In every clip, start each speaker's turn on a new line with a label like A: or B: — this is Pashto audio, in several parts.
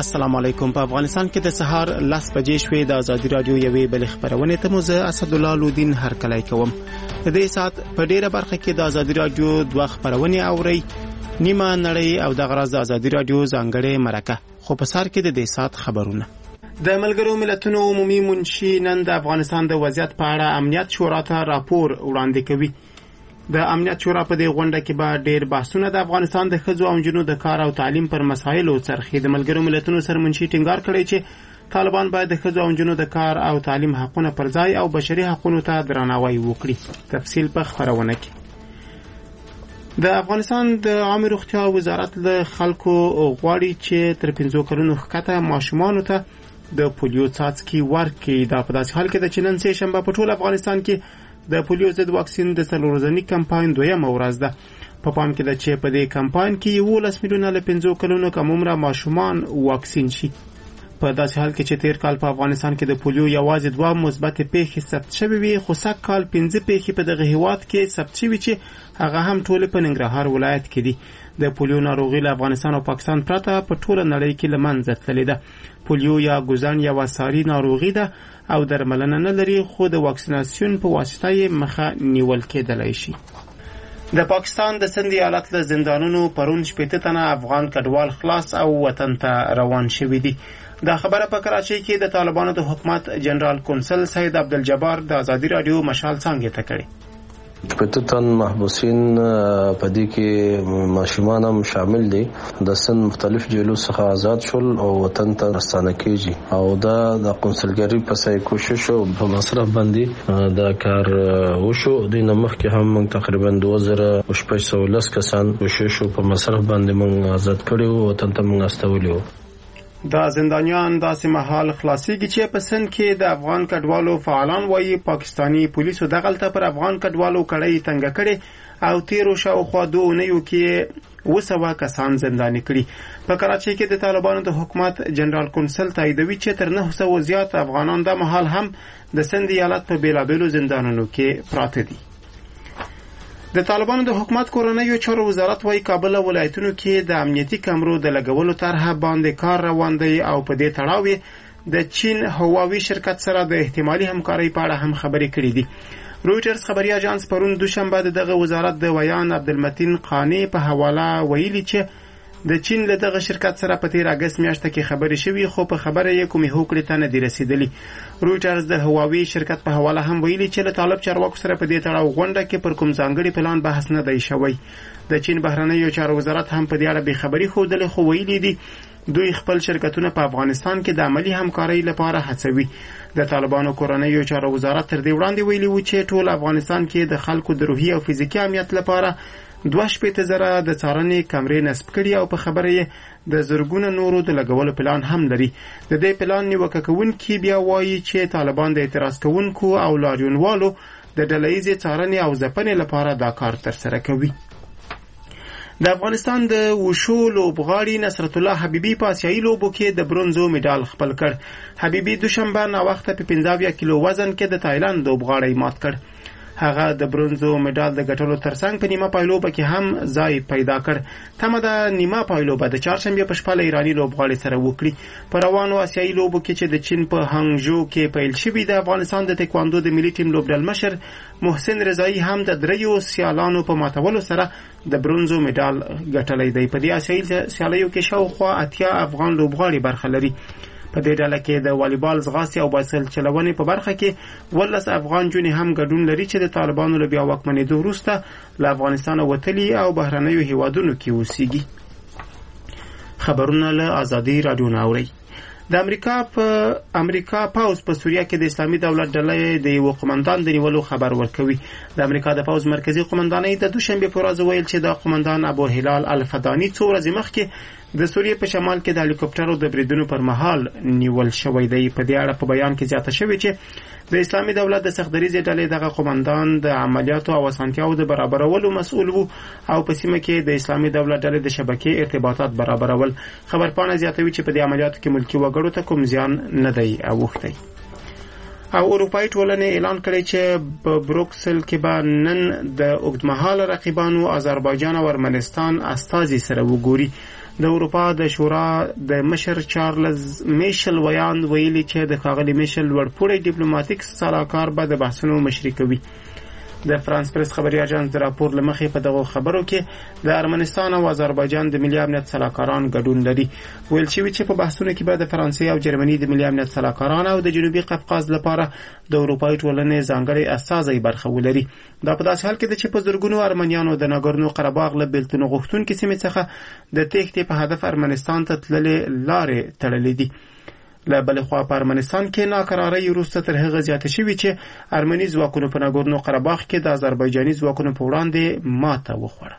A: السلام علیکم. په افغانستان کې د سهار 10 بجې شوې د ازادي رادیو یوې بل خبرونه ته مزه اسد الله لودین هر کله کوم. د دې سات په ډیره برخه کې د ازادي رادیو دوه خبرونه اوري، نیمه نړۍ او د غراز د ازادي رادیو ځانګړې مرکه. خو په سر کې د دې سات خبرونه. د ملګرو ملتونو عمومي منشي نن د افغانستان د وضعیت په اړه امنیت شورا ته راپور وړاندې کوي. د امنیت شورا په دې غونډه کې به ډېر بحثونه د افغانستان د ښځو او نجونو د کار او تعلیم پر مسایلو څرخي. د ملګرو ملتونو سرمنشي ټینګار کړی چې طالبان باید د ښځو او نجونو د کار او تعلیم حقونه پر ځای او بشري حقوقو ته درناوی وکړي. تفصیل په خبرونه کې. د افغانستان د عامه روغتیا وزارت له خلکو غواړي چې تر 15 کلونو ښکته ماشومانو ته د پولیو څاڅکي ورکړي. دا په داسې حال کې د چنن سه شنبه په ټول افغانستان کې د پولیو ضد واکسین د څلورځنی کمپاین دویمه ورځ ده. په پام کې ده چې په دې کمپاین کې 11 میلیونه له 15 کلونو کم عمره ماشومان واکسین شي. په داسې حال کې چې تیر کال په افغانستان کې د پولیو یوازې 2 مثبت پیښې ثبت شوې وي، خو سږ کال 5 پیښې په دغه هیواد کې ثبت شوې چې هغه هم ټول په ننګرهار ولایت کې دي. د پولیو ناروغي له افغانستان او پاکستان پرته په ټوله نړۍ کې لمنځه تللې ده. پولیو یا ګوزن یو ساري ناروغي ده او درملنه نه لري، خو د واکسیناسیون په واسطه یې مخه نیول کېدلای شي. د پاکستان د سند ایالت له زندانونو پرون 80 تنه افغان کډوال خلاص او وطن ته روان شوي دي. دا خبره په کراچۍ کې د طالبانو د حکومت جنرال کونسل سید عبدالجبار د ازادي رادیو مشال څنګه ته کړی.
B: 80 تن محبوسین په دې کې ماشومان هم شامل دي. د سند مختلف جیلو څخه آزاد شول او وطن ته راستانه کیږي او دا د قونسلګری په سای کوشش او په مصرف باندې دا کار وشو. د نمخ کې هم تقریبا 2510 کسان کوشش په مصرف باندې موږ آزاد کړو، وطن ته موږ استولیو.
A: دا زندانیان داسې مهال خلاصيږي چې په سند کې د افغان کډوالو فعالان وایي پاکستانی پولیسو دغلته پر افغان کډوالو کړی تنګ کړي او تیرو شاوخوا 2 اونیو کې 200 کسان زنداني کړي. په کراچۍ کې د طالبانو د حکومت جنرال کونسل تاییدوي چې تر 900 زیات افغانان د مهال هم د سند ایالت په بیلابیلو زندانونو کې پراته دي. د طالبانو د حکومت کورنیو چارو وزارت وايي کابل ولایتونو کې د امنیتي کمرو د لګولو طرحه باندې کار روان دی او په دې تړاو د چین هواوی شرکت سره د احتمالي همکارۍ په اړه هم خبرې کړې دي. رویټرز خبري اژانس پرون دوشنبه دغه وزارت د ویان عبدالمتین قانی په حواله ویلي چې د چین له دغه شرکت سره په تیر اگست میاشت کې خبرې شوې، خو په خبره یې کومې هوکړې ته نه دی رسیدلی. رویټرز د هواوی شرکت په حواله هم ویلي چې له طالب چارواکو سره په دې تړاو غونډه کې پر کوم ځانګړي پلان بحث نه دی شوی. د چین بهرنیو چارو وزارت هم په دې اړه به خبري خوده، خو ویلي دي دوی خپل شرکتونه په افغانستان کې د عملی همکارۍ لپاره هڅوي. د طالبانو کورنیو چارو وزارت تر دې وړاندې ویلي و چې ټول افغانستان کې د خلکو د روحي او فزیکي امنیت لپاره 2,000 د څارنې کمرې نصب کړي او په خبره یې د زرګونو نورو د لګولو پلان هم لري. د دې پلان نیوکه کوونکي بیا وایي چې طالبان د اعتراض کوونکو او لاریونوالو د ډلهییزې څارنې او ځپنې لپاره دا کار ترسره کوي. د افغانستان د وشو لوبغاړي نصرت الله حبیبي په آسیایي لوبو کې د برونزو مډال خپل کړ. حبیبي دوشنبه ناوخته په 15 کیلو وزن کې د تایلند لوبغاړی مات کړ. هغه د برونزو مډال د ګټلو ترڅنګ په نیمه پایلوبه کې هم ځای پیدا کړ. تمه د نیمه پایلوبه د چهارشنبه په شپه له ایرانی لوبغاړي سره وکړي. په روانو آسیایي لوبو کې چې د چین په هانګژو کې پیل شوې، د افغانستان د تکواندو د ملي ټیم لوبډل مشر محسن رضایی هم د دریو سیالانو په ماتولو سره د برونزو مډال ګټلی دی. په دې آسیایي سیالیو کې شاوخوا 80 افغان لوبغاړي برخه لري. په دې ډله کې د والیبال، ځغاستې او بایسکل چلونې په برخه کې 12 افغان جونې هم ګډون لري چې د طالبانو له بیا واکمنېدو وروسته له افغانستانه وتلي او بهرنیو هیوادونو کې اوسېږي. خبرونه له ازادي رادیو نه اورئ. د امریکا پاوز په سوریه کې د اسلامي دولت ډلې د یو قومندان د نیولو خبر ورکوي. د امریکا د پاوز مرکزی قومندانۍ د دوشنبه په ورځ ویل چې د قومندان ابو هلال الفدانی 2 ورځې مخکې د سوریه په شمال کې د هلیکوپټرو د بریدونو پر مهال نیول شوی دی. په دې اړه په بیان کې زیاته شوی چې د اسلامي دولت د سختدریزې ډلې دغه قومندان د عملیاتو او اسانتیاو د برابرولو مسؤل وو او په سیمه کې د اسلامي دولت ډلې د شبکې ارتباطات برابرول. خبرپاڼه زیاتوي چې په دې عملیاتو کې ملکی وګړو ته کوم زیان نه دی اوښتی. او اروپایي ټولنې اعلان کړی چې په بروکسل کې به نن د اوږدمهاله رقیبانو آذربایجان او ارمنستان استازي سره وګوري. د اروپا د شورا د مشر چارلز میشل ویاند ویلي چې د ښاغلي میشل لوړپوړی ډیپلوماټیک سلاکار به د بحثونو مشري کوي. د فرانس پریس خبري اژانس د راپور لمخې په دغه خبرو کې د ارمنستان او آذربایجان د ملي امنیت سلاکاران ګډون لري. ویل شوی چې په بحثونو کې به د فرانسې او جرمني د ملي امنیت سلاکاران او د جنوبي قفقاز لپاره د اروپایي ټولنې ځانګړي استازي برخه ولري. دا په داسې حال کې ده چې په زرګونو ارمنیانو د ناګورنو قرهباغ له بیلتون غوښتونکو سیمې څخه د تېښتې په هدف ارمنستان ته تللې لارې تړلې دي. له بلې خوا په ارمنستان کې ناکرارۍ وروسته تر هغه زیاته شوې چې ارمني ځواکونو په ناګورنو قرهباغ کې د آذربایجاني ځواکونو په وړاندې ماته وخوړه.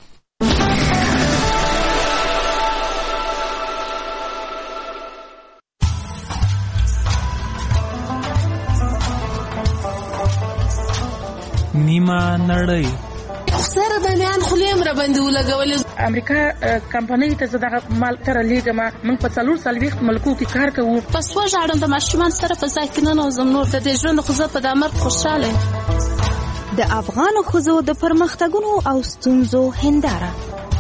C: نیمه نړۍ
D: سره بنیان خلیم را باندې ولګول.
E: امریکا کمپنۍ ته زداغه مال تر لیګما من په 440 ملکو کې کار کوو.
D: پس وژاړم د ماشومان سره په ځای کې نه نوزم نور د دې ژوند خو زه په دامر خوشاله.
F: د افغان ښځو د پرمختګونو او ستونزو هنداره.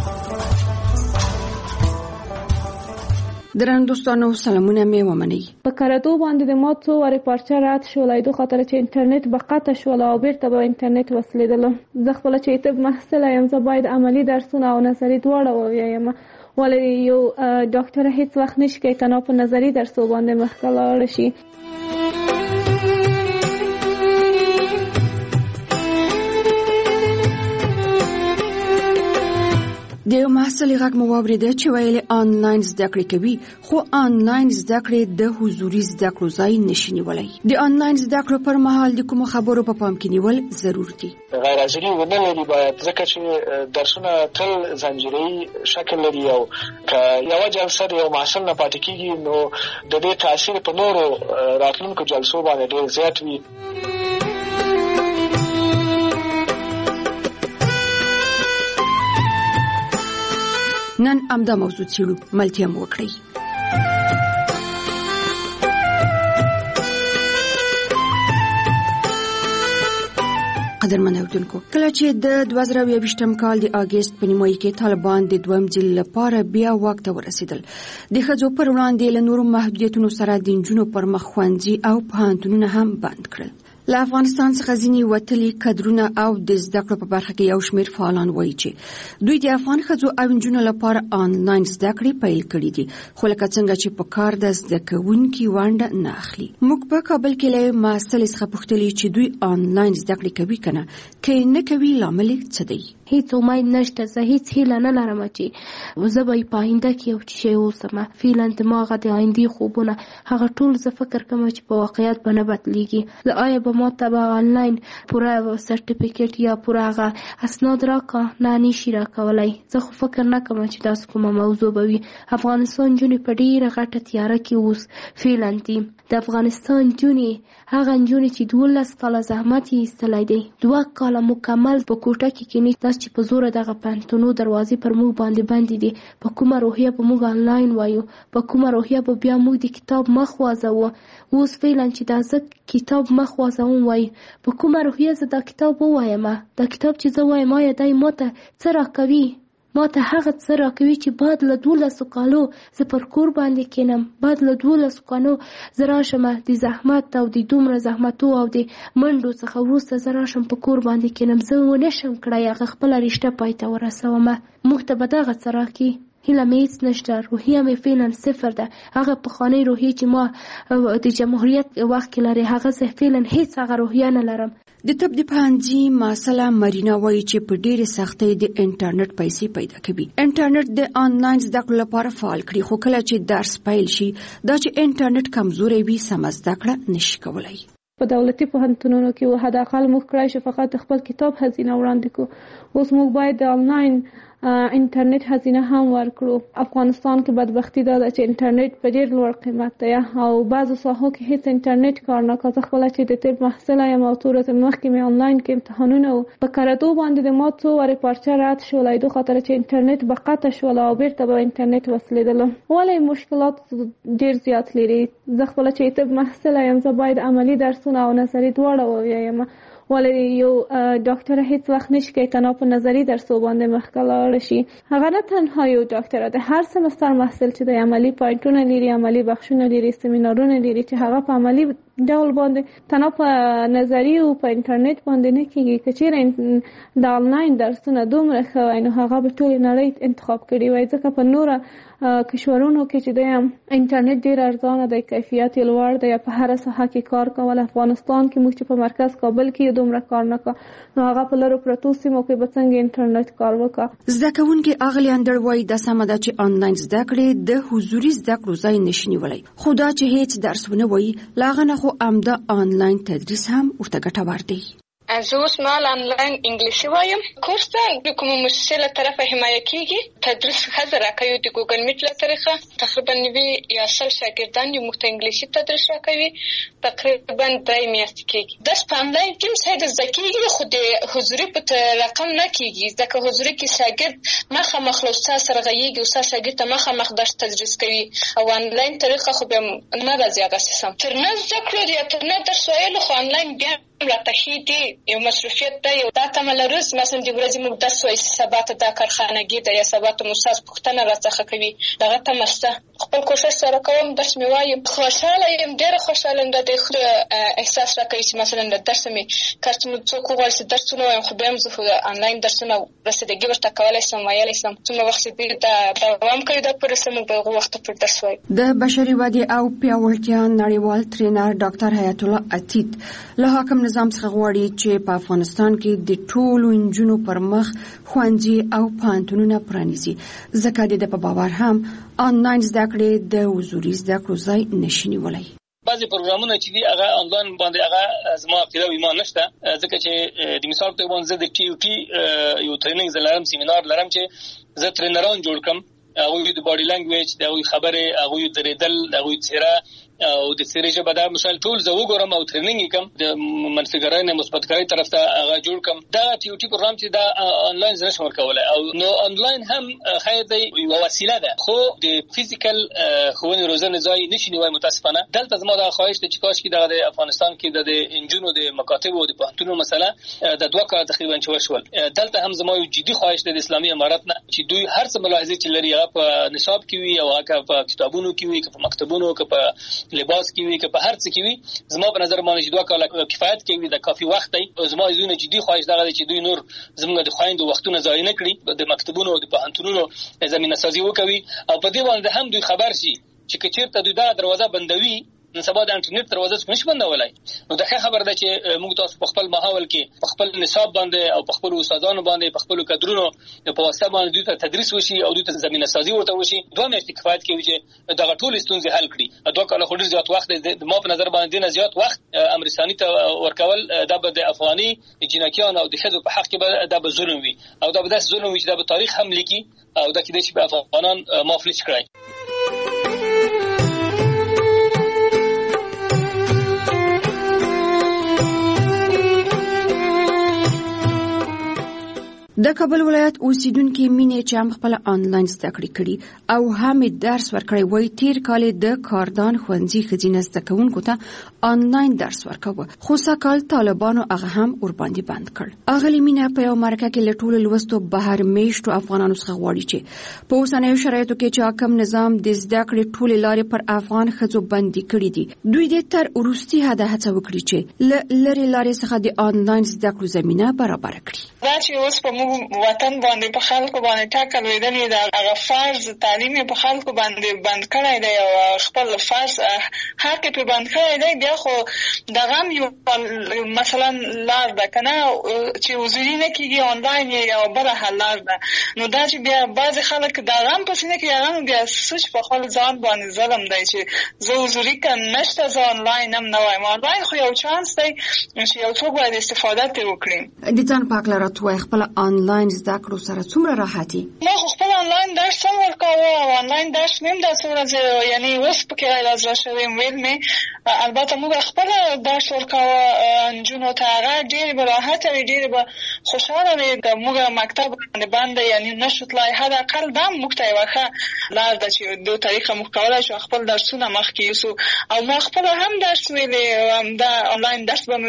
G: درنو دوستانو سلامونه مې ومنئ.
H: په کاراتو باندې د ما څو وارې پارچه رات شولای دو خاطر چې انټرنیټ به قطع شول او بیرته به انټرنیټ وصلېدل. زه خپل چې طب محصل یم، زه باید عملی درسونه او نظری دواړه ووایم، ولې یو ډاکټر هیڅ وخت نشي کوي کنه په نظری درسو باندې مخکې لاړ شي.
G: د یو محصل غږ مو واورېده چې ویلي آنلاین زده کړې کوي، خو آنلاین زده کړې د حضوري زده کړو ځای نشي نیولی. د آنلاین زده کړو پر مهال د کومو خبرو په پام کې نیول ضرور دي.
I: غیر حاضري ونه لري باید، ځکه چې درسونه تل ځانګړی شکل لري او که یوه جلسه د یو محصل نه پاتې کېږي نو د دې تاثیر په نورو راتلونکو جلسو باندې ډېر زیات وي.
G: نن امدا موضوع څیړو، ملتیا مو وکړئ. قدرمن اوریدونکو، کله چې د 2022م کال د اگست په نیمایي کې طالبان د دویم ځل لپاره بیا واک ته ورسېدل، د ښځو پر وړاندې له نورو محدودیتونو سره د نجونو پر مخ ښوونځي او پوهنتونونه هم بند کړل. له افغانستان څخه ځینې وتلي کادرونه او د زده کړو په برخه کې یو شمېر فعالان وایي چې دوی د افغان ښځو او نجونو لپاره آنلاین زده کړې پیل کړي دي، خو لکه څنګه چې په کار د زده کوونکي ونډه نه اخلي. موږ په کابل کې له محصل څخه پوښتلي چې دوی آنلاین زده کړې کوي که نه، که یې نه کوي لامل څه دی.
H: هیڅ امید نشته، زه هیڅ هیله نه لرم چې زه به په آینده کې یو شی اوسم. فعلا زما هغه د آیندې خوبونه هغه ټول زه فکر کوم چې په واقعیت به نه بدلیږي. زه آیا به ما ته به آنلاین پوره سرټیفیکیټ یا پوره هغه اسناد راکا نه نشي راکولای. زه خو فکر نه کوم چې داسې کومه موضوع به وي. افغانستان نجونې په ډېره غټه تیاره کې اوس فعلا دي. د افغانستان نجونې هغه نجونې چې 12 کاله زحمت یې ایستلی دی، 2 کاله مکمل په کوټه کې کینی، داسې چې په زوره دغه پوهنتونو دروازې پر موږ باندې بندې دي. په کومه روحیه به موږ آنلاین وایو، په کومه روحیه به بیا موږ د کتاب مخ وازوو. اوس فعلا چې دا زه کتاب مخ وازوم وایي، په کومه روحیه زه دا کتاب ووایم؟ دا کتاب چې زه وایم آیا دی ماته څه راکوي؟ ماته هغه څه راکوي چې بعد له 12 کالو زه پر کور باندې کینم، بعد له 12 کالو زه راشم د زحمت او د دومره زحمتو او د منډو څخه وروسته زه راشم په کور باندې کینم، زه ونشم کړی هغه خپله رشته پای ته ورسوم. موږ ته به دغه څه راکړي؟ هیله مې هیڅ نشته، روحیه مې فعلا صفر ده. هغه پخوانۍ روحیه چې ما د جمهوریت وخت کې لري، هغه زه فعلا هیڅ هغه روحیه نه لرم.
G: د طب د پوهنځي محصله مرینا وایي چې په ډېرې سختۍ د انټرنیټ پیسې پیدا کوي. انټرنیټ د آنلاین زده کړو لپاره فعال کړي، خو کله چې درس پیل شي دا چې انټرنیټ کمزوری وي سمه زده کړه نشي کولی.
H: په دولتي پوهنتونونو کې حداقل موږ کړای شو فقط خپل کتاب هزینه وړاندې کړو. اوس موږ باید د آنلاین انټرنیټ هزینه هم ورکړو. افغانستان کې بدبختی دا ده چې انټرنیټ په ډېر لوړ قیمت دی او بعضو ساحو کې هیڅ انټرنیټ کار نه کوي. زه خپله چې د طب محصله یم او څو ورځې مخکې مې آنلاین کې امتحانونه و. په کاراتو باندې د ما څو وارې پارچه رد شولی دو خاطر چې انټرنیټ به قطع شول او بیرته به انټرنیټ وصلېدل، ولې مشکلات ډېر زیات لري. زه خپله چې طب محصله یم، زه باید عملي درسونه او نظري دواړه ووایم، ولې یو ډاکټر هیڅ وخت نشي کوي تنها په نظری درسو باندې مخکې لاړ شي. هغه نه تنها یو ډاکټر دی، هر سمستر محصل چې د عملی پوینټونه لري، عملی بخښونه لري، سیمینارونه لري چې هغه په عملی ډول باندې تنها په نظری او په انټرنیټ باندې نه کیږي. که چیرې د آنلاین درسونه دومره ښه وای نو هغه به ټولې نړۍ انتخاب کړي وای، ځکه په نوره کشورونو کې چې د انټرنیټ ډیر ارزانه دی، کیفیت یې لوړ دی، په هر ساحه کې کار کول. افغانستان کې موږ چې په مرکز کابل کې دومره کار نه کا نو هغه په لرو پرتو سیمو کې به څنګه انټرنیټ کار وکړي.
G: زده کوونکي اغلی اندر وای د سمه ده چې آنلاین زده کړې د حضوري زده کړو ځای نشي نیولی، خو دا چې هیڅ درس ونه وایي لاغه نه خو امده آنلاین تدریس هم ورته ګټور دی.
C: زه اوس مهال آنلاین انګلیسي وایم. کورس ته د کومه مؤسسې له طرفه حمایه کیږي. تدریس ښځه راکوي د ګوګل میټ له طریقه. تقریبا 90 یا 100 شاګردان یې موږ ته انګلیسي تدریس راکوي. تقریبا 3 میاشتې کیږي. درس په آنلاین کې هم زده کیږي، خو د حضوري په رقم نه کیږي، ځکه حضوري کې شاګرد مخامخ له استاد سره غږیږي، استاد شاګرد ته مخامخ درس تدریس کوي، او آنلاین طریقه خو بیا نه راځي هغسې سم. تر نه زده کړو یا تر نه درس ویلو خو آنلاین بیا راته ښې دي، یو مصروفیت دی. یو دا تمه لرو مثلا د ورځې موږ درس وایي، سبا ته دا کارخانګي ده یا سبا ته مو استاد پوښتنه راڅخه کوي، دغه تمه شته. خپل کوشش سره کوم، درس مې وایم، خوشحاله یم، ډېره خوشحاله یم. دا د احساس راکوي چې مثلا د درس مې کار چې مو څوک وغواړي چې درسونه وایم، خو بیا هم زه آنلاین درسونه رسیدګي ورته کولی شم، ویلی شم. څومره وخت چې دوی دا دوام کوي دا پروسه، موږ به هغو وخته پر درس وایو.
G: د بشري ودې او پیاوړتیا نړیوال ټرینر ډاکټر حیات الله عتیق له حاکم نظام څخه غواړي چې په افغانستان کې د ټولو نجونو پر مخ ښوونځي او پوهنتونونه پرانیزي، ځکه د په باور هم آنلاین زده کړې د حضوري زده کړو ځای نشي نیولی.
J: بعضی پروګرامونه چې دي هغه آنلاین باندې هغه زما عقیده او ایمان نشته، ځکه چې د مثال په توګه زه د ټي او ټي یو ټریننګ لرم، سیمینار لرم چې زه ټرینران جوړ کړم، هغوی د باډي لنګویج، د هغوی خبرې، هغوی درېدل، د هغوی څېره او د څېرې ژبه دا مثال ټول زه وګورم او ټریننګ یې کړم، د منفي نه مثبت کاري طرف ته هغه جوړ کړم. دا ټي او ټي پروګرام چې دا آنلاین زه نشم ورکولی، او نو آنلاین هم خیر دی، یوه وسیله ده، خو د فزیکل ښوونې روزنې ځای نشي نیوی متاسفانه. دلته زما دا خواهش دی چې کاشکې دغه د افغانستان کې د انجونو د مکاتبو او د پوهنتونونو مسله د 2 کاله تقریبا چې وشول، دلته هم زما یو جدي خواهش دی د اسلامي امارت نه چې دوی هر څه ملاحظې چې لري هغه په نصاب کې وي، او هغه په کتابونو کې وي، که په مکتبونو، که په لباس کې وي، که په هر څه کې وي. زما په نظر باندې چې 2 کاله کفایت کوي، د کافي وخت دی. زما یو جدي خواهش دغه دی چې دوی نور زموږ د خویندو وختونه ضایع نه کړي، د مکتبونو او د پوهنتونونو زمینه سازي وکوي، او په دې باندې هم دوی خبر شي چې که چېرته دوی دا دروازه بندوي، نن سبا د انټرنیټ دروازه څوک نشي بندولی. نو دا ښه خبره ده چې موږ تاسو په خپل ماحول کې په خپل نصاب باندې او په خپل استادانو باندې په خپل کادرونو په واسطه باندې دوی ته تدریس وشي او دوی ته زمینه سازي ورته وشي. 2 میاشتې کفایت کوي چې دغه ټول ستونزې حل کړي. 2 کاله خو ډېر زیات وخت دی، ما په نظر باندې نه زیات وخت امریکایي ته ورکول دا به د افغاني جنکیانو او د ښځو په حق کې دا به ظلم وي، او دا به داسې ظلم وي چې دا به تاریخ هم لیکي، او دا کېدای شي به افغانان مفلس کړي.
G: د کابل ولایت اوسیدونکو مینې چې هم خپل آنلاین زده کړې کړي او هم درس ورکړی وای، تیر کال د کاردان ښوونځي ښځینه زده کوونکو ته آنلاین درس ورکاوه، خو سږکال طالبانو هغه هم ورباندې بند کړ. اغلې مینه په یو مرکه کې له ټولو لوستو بهر میشتو افغانانو څخه غواړي چې په اوسنیو شرایطو کې چې حاکم نظام د زده کړې ټولې لارې پر افغان ښځو بندي کړي دي، دوی دې تر وروستي حده هڅه وکړي چې له لرې لارې څخه د آنلاین زده کړو زمینه برابر کړي.
C: دا چې اوس په وطن باندې په خلکو باندې ټاکل ویدلې ده، هغه فرض تعلیم په خلکو باندې بند کړی دی، او خپل فرض حق په بند کړی دی. بیا خو دغه هم یو مثلا لار ده که نه چې حضوري نه کېږي، آنلاین یو بله حل لار ده. نو دا چې بیا بعضې خلک دغه هم پسې نه کوي، هغه بیا سوچ په خپل ځان باندې ظلم دی چې زه حضوري که نشته، زه آنلاین هم نه وایم. آنلاین خو یو چانس دی چې یو څوک باید استفاده ترې وکړي.
G: د ځان په هکله راته وایي خپله آنلاین زده کړو سره څومره راحتي؟
C: ما خو خپل آنلاین درس هم ورکاوه، او آنلاین درس مې هم داسې ورځې یعنې اوس پکې راضره شوې یم ویل مې. البته موږ خپل درس ورکاوه نجونو ته، هغه ډېرې به راحته وي، ډېرې به خوشحاله وي. که موږ مکتب باندې بند یعنې نشو تلای، حداقل دا موږ ته یوه ښه لار ده چې دو طریقه موږ کولی شو خپل درسونه مخکې یوسو. او ما خپله هم درس ویلې، همدا آنلاین درس به